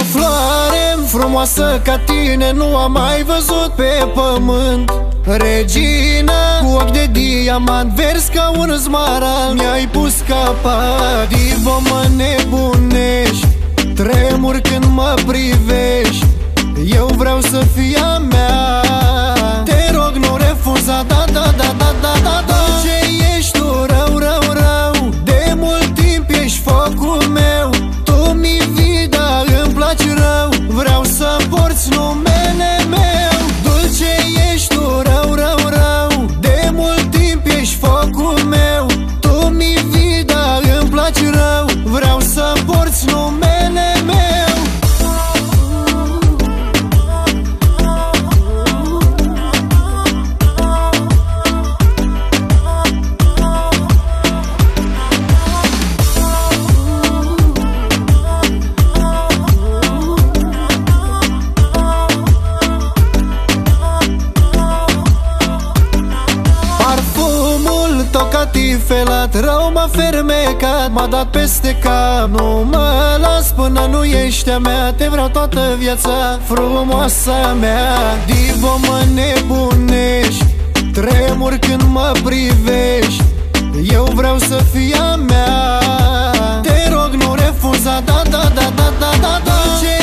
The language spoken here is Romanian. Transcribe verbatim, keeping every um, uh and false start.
O floare frumoasă ca tine nu am mai văzut pe pământ. Regina, cu ochi de diamant, verzi ca un smarald, mi-ai pus capac. Divo, mă nebunești, tremur când mă privești, eu vreau să fii a mea. Te rog, nu refuza, da, da, da, da, da, da, da. Ce ești tu, rău, rău, rău, de mult timp ești focul meu. Tu mi vii, dar îmi placi rău, vreau să porți numele meu. Dulce ești tu, rău, rău, rău, de mult timp ești focul meu. Tu mi vii, dar îmi placi rău, vreau să porți numele meu. Tifelat, rău m-a fermecat, m-a dat peste cap. Nu mă las până nu ești a mea, te vreau toată viața, frumoasa mea. Divo, mă nebunești, tremur când mă privești, eu vreau să fii a mea. Te rog, nu refuza, da, da, da, da, da, da, da. Ce